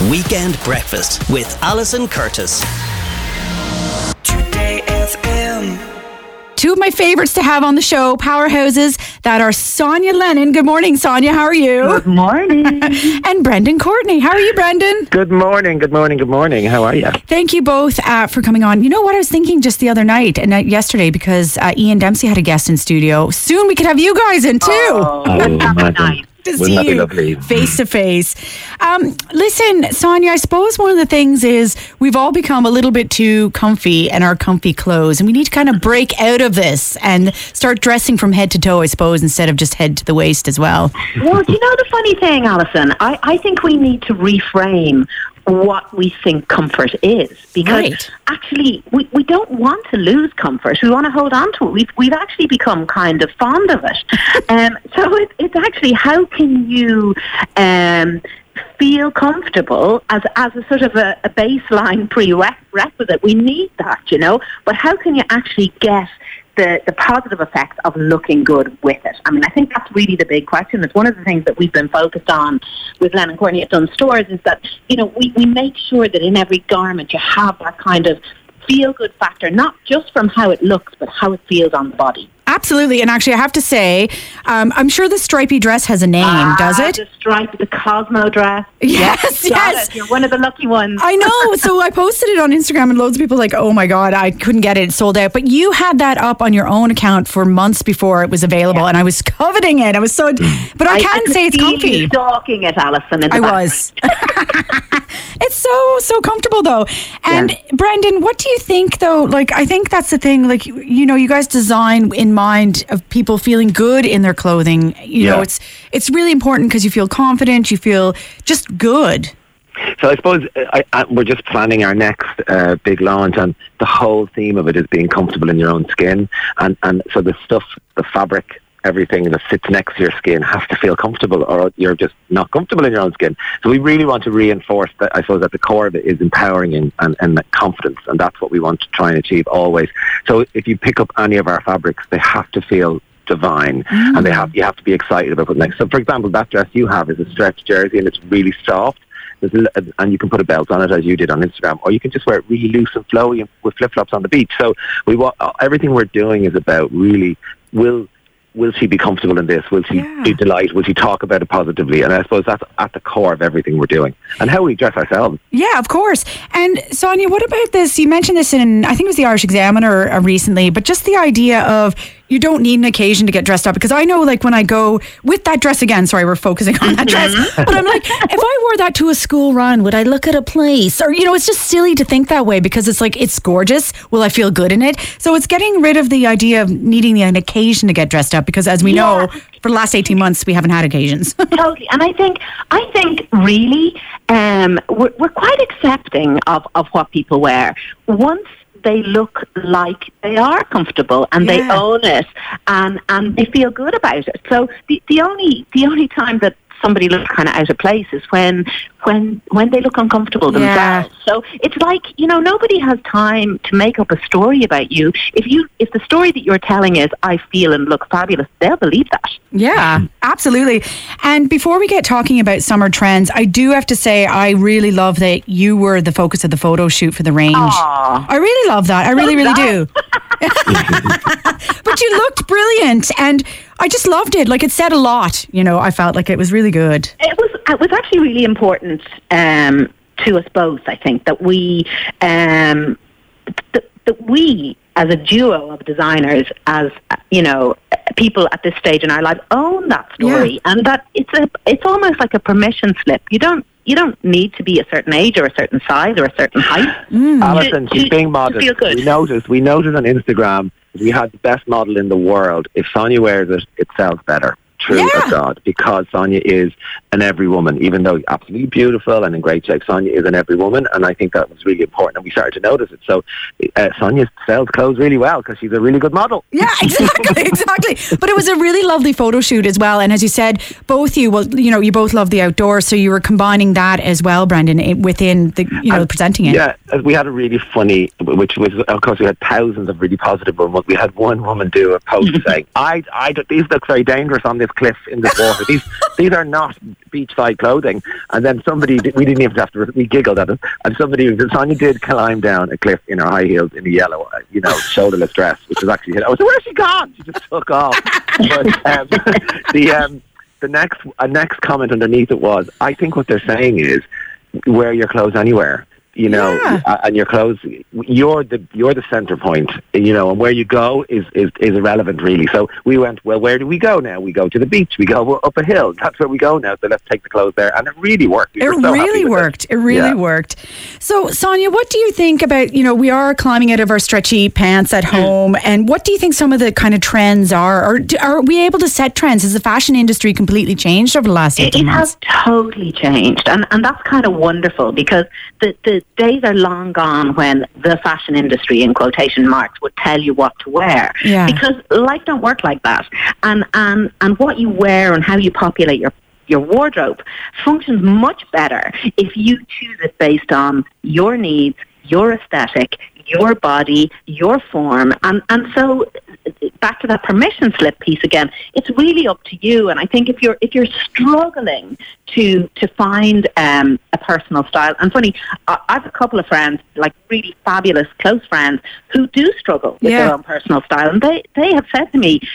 Weekend Breakfast with Alison Curtis. Today FM. Two of my favorites to have on the show, powerhouses that are Sonia Lennon. Good morning, Sonia. How are you? Good morning. And Brendan Courtney. How are you, Brendan? Good morning. How are you? Thank you both for coming on. You know what I was thinking just the other night and yesterday, because Ian Dempsey had a guest in studio. Soon we could have you guys in too. Nice. To Wouldn't see that be you lovely? face to face. Listen, Sonia, I suppose one of the things is we've all become a little bit too comfy in our comfy clothes, and we need to kind of break out of this and start dressing from head to toe, I suppose, instead of just head to the waist as well. Well, do you know the funny thing, Alison? I think we need to reframe what we think comfort is, because actually we don't want to lose comfort. We want to hold on to it. We've actually become kind of fond of it. So it's actually, how can you feel comfortable as a sort of a baseline prerequisite? We need that, you know, but how can you actually get the positive effects of looking good with it? I mean, I think that's really the big question. It's one of the things that we've been focused on with Lennon Courtney at Dunnes Stores, is that, you know, we make sure that in every garment you have that kind of feel-good factor, not just from how it looks, but how it feels on the body. Absolutely. And actually, I have to say, I'm sure the stripy dress has a name, does it? The stripy, the Cosmo dress. Yes. You're one of the lucky ones. I know. So I posted it on Instagram and loads of people were like, oh my God, I couldn't get it. It's sold out. But you had that up on your own account for months before it was available. And I was coveting it. I was so, but I can't say it's comfy. You stalking it, Alison. I was. It's so comfortable though. And Brendan, what do you think though? Like, I think that's the thing. Like, you know, you guys design in mind of people feeling good in their clothing. You know, it's really important because you feel confident, you feel just good. So I suppose we're just planning our next big launch, and the whole theme of it is being comfortable in your own skin. And so the stuff, the fabric, everything that sits next to your skin has to feel comfortable, or you're just not comfortable in your own skin. So we really want to reinforce that. I suppose at the core of it is empowering and confidence, and that's what we want to try and achieve always. So if you pick up any of our fabrics, they have to feel divine, and you have to be excited about putting next. So for example, that dress you have is a stretch jersey, and it's really soft. And you can put a belt on it, as you did on Instagram, or you can just wear it really loose and flowy with flip-flops on the beach. So everything we're doing is about really, will she be comfortable in this? Will she be delighted? Will she talk about it positively? And I suppose that's at the core of everything we're doing, and how we dress ourselves. Yeah, of course. And Sonia, what about this? You mentioned this in, I think it was the Irish Examiner recently, but just the idea of you don't need an occasion to get dressed up. Because I know, like, when I go with that dress again, sorry, we're focusing on that dress, but I'm like, if I wore that to a school run, would I look at a place? Or, you know, it's just silly to think that way, because it's like, it's gorgeous. Will I feel good in it? So it's getting rid of the idea of needing an occasion to get dressed up, because as we know, for the last 18 months, we haven't had occasions. Totally. And I think really, we're quite accepting of what people wear. Once they look like they are comfortable and they own it and they feel good about it. So the only time that somebody looks kind of out of place is when they look uncomfortable themselves. So it's like, you know, nobody has time to make up a story about you. If the story that you're telling is, I feel and look fabulous, they'll believe that. Yeah, absolutely. And before we get talking about summer trends, I do have to say I really love that you were the focus of the photo shoot for the range. Aww. I really love that. I really do. But you looked brilliant, and I just loved it. Like, it said a lot. You know, I felt like it was really good. It was actually really important to us both. I think that we as a duo of designers, as you know, people at this stage in our life, own that story, and that it's almost like a permission slip. You don't need to be a certain age or a certain size or a certain height. Alison, she's being modest. Feel good. We noticed on Instagram that we had the best model in the world. If Sonia wears it, it sells better. True of God, because Sonia is an every woman, even though absolutely beautiful and in great shape. Sonia is an every woman, and I think that was really important, and we started to notice it. So Sonia sells clothes really well because she's a really good model. Yeah, exactly. But it was a really lovely photo shoot as well, and as you said, both you both love the outdoors, so you were combining that as well, Brendan, within the presenting it. Yeah, we had a really funny, which was, of course, we had thousands of really positive ones. We had one woman do a post saying, "I these look very dangerous on this this cliff in this water. These are not beachside clothing. And then we didn't even have to, we giggled at it. And Sonia did climb down a cliff in her high heels in a yellow, shoulderless dress, which was actually, I was like, where's she gone? She just took off. But the next comment underneath it was, I think what they're saying is, wear your clothes anywhere. And your clothes, you're the center point, and where you go is irrelevant, really. So we went, well, where do we go now? We go to the beach, we go up a hill. That's where we go now, so let's take the clothes there. And it really worked. It really worked. So, Sonia, what do you think about, we are climbing out of our stretchy pants at home, and what do you think some of the kind of trends are? Or are we able to set trends? Has the fashion industry completely changed over the last 18 months? It has totally changed, and that's kind of wonderful, because the days are long gone when the fashion industry, in quotation marks, would tell you what to wear. Yeah. Because life don't work like that. And what you wear and how you populate your wardrobe functions much better if you choose it based on your needs, your aesthetic, your body, your form. And so back to that permission slip piece again, it's really up to you. And I think if you're struggling to find a personal style, and funny, I have a couple of friends, like really fabulous close friends, who do struggle with their own personal style, and they have said to me,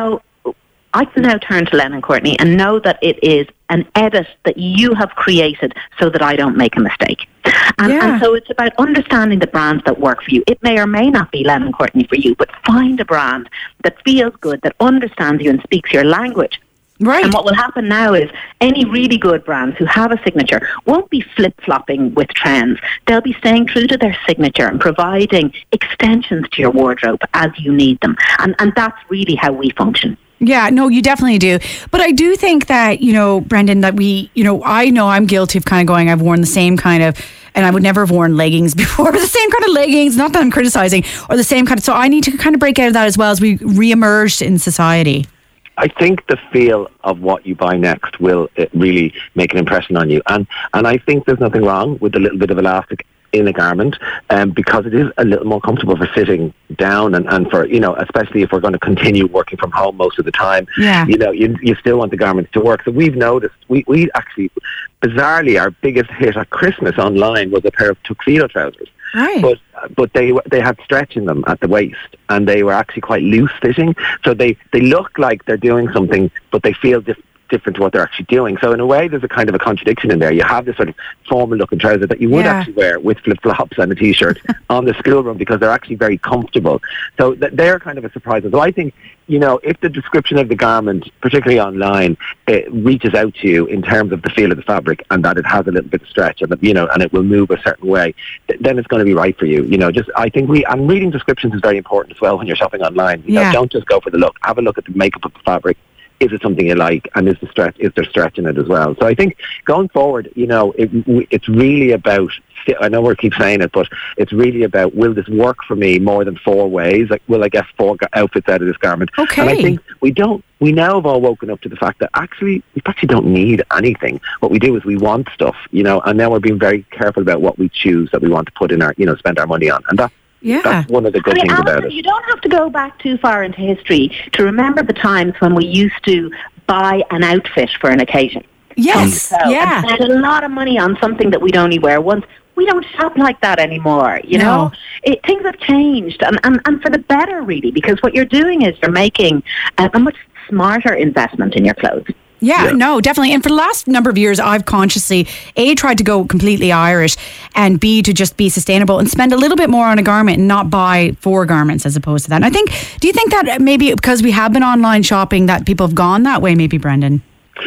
I can now turn to Lennon Courtney and know that it is an edit that you have created so that I don't make a mistake. And so it's about understanding the brands that work for you. It may or may not be Lennon Courtney for you, but find a brand that feels good, that understands you and speaks your language. Right. And what will happen now is any really good brands who have a signature won't be flip-flopping with trends. They'll be staying true to their signature and providing extensions to your wardrobe as you need them. And that's really how we function. Yeah, no, you definitely do. But I do think that, Brendan, that I know I'm guilty of kind of going, I've worn the same kind of, and I would never have worn leggings before, but the same kind of leggings, not that I'm criticizing, or the same kind of, so I need to kind of break out of that as well as we re-emerged in society. I think the feel of what you buy next will really make an impression on you. And I think there's nothing wrong with a little bit of elastic in a garment, because it is a little more comfortable for sitting down and for, especially if we're going to continue working from home most of the time. Yeah. You still want the garments to work. So we've noticed, we actually, bizarrely, our biggest hit at Christmas online was a pair of tuxedo trousers. Right. But they had stretch in them at the waist, and they were actually quite loose fitting. So they look like they're doing something, but they feel different to what they're actually doing. So in a way, there's a kind of a contradiction in there. You have this sort of formal looking trouser that you would actually wear with flip-flops and a t-shirt on the schoolroom, because they're actually very comfortable. So they're kind of a surprise. So I think, if the description of the garment, particularly online, it reaches out to you in terms of the feel of the fabric and that it has a little bit of stretch and and it will move a certain way, then it's going to be right for you. I think and reading descriptions is very important as well when you're shopping online. Don't just go for the look. Have a look at the makeup of the fabric. Is it something you like, and is there stretch in it as well? So I think going forward, it's really about, I know we keep saying it, but it's really about, will this work for me more than 4 ways? Like, will I get 4 outfits out of this garment? Okay. And I think we now have all woken up to the fact that we actually don't need anything. What we do is we want stuff, and now we're being very careful about what we choose that we want to put in our, spend our money on. And that's one of the good things about it. You don't have to go back too far into history to remember the times when we used to buy an outfit for an occasion. Yes, and spend a lot of money on something that we'd only wear once. We don't shop like that anymore, No. Things have changed, and for the better, really, because what you're doing is you're making a much smarter investment in your clothes. Yeah, no, definitely. And for the last number of years, I've consciously, A, tried to go completely Irish, and B, to just be sustainable and spend a little bit more on a garment and not buy 4 garments as opposed to that. And do you think that maybe because we have been online shopping that people have gone that way, maybe, Brendan?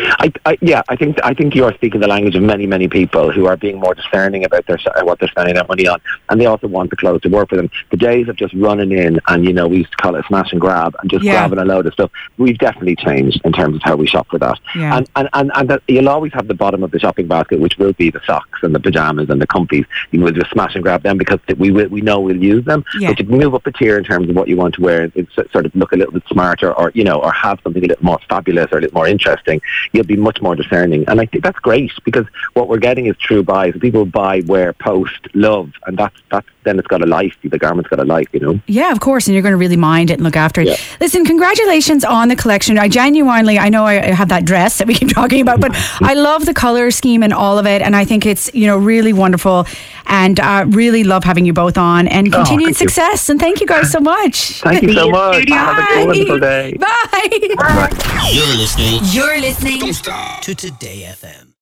I think you are speaking the language of many people who are being more discerning about what they're spending their money on, and they also want the clothes to work for them. The days of just running in and we used to call it a smash and grab and just grabbing a load of stuff, we've definitely changed in terms of how we shop for that. Yeah. And that you'll always have the bottom of the shopping basket, which will be the socks and the pajamas and the comfies. You will just smash and grab them because we know we'll use them. Yeah. But you can move up a tier in terms of what you want to wear. It's sort of look a little bit smarter, or or have something a little more fabulous or a little more interesting. You'll be much more discerning, and I think that's great, because what we're getting is true buys. People buy, wear, post, love, and then it's got a life. The garment's got a life, you know. Yeah, of course, and you're going to really mind it and look after it. Listen, congratulations on the collection. I know I have that dress that we keep talking about, but I love the colour scheme and all of it, and I think it's, you know, really wonderful, and really love having you both on, and continued success. And thank you guys so much. Thank you so much. Have a wonderful day. Bye. You're listening You're listening to Today FM.